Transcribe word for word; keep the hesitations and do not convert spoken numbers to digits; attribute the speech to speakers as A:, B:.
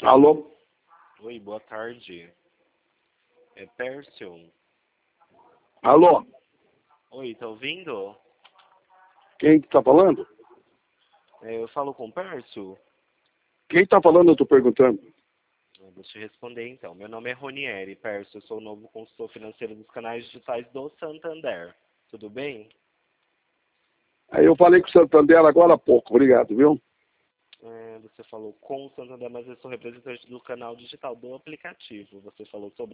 A: Alô?
B: Oi, boa tarde. É Pércio.
A: Alô?
B: Oi, tá ouvindo?
A: Quem que tá falando?
B: É, eu falo com o Pércio?
A: Quem tá falando, eu tô perguntando.
B: Eu vou te responder então. Meu nome é Ronieri, Pércio. Eu sou o novo consultor financeiro dos canais digitais do Santander. Tudo bem?
A: Aí eu falei com o Santander agora há pouco, obrigado, viu?
B: É, você falou com o Santander, mas eu sou representante do canal digital do aplicativo. Você falou sobre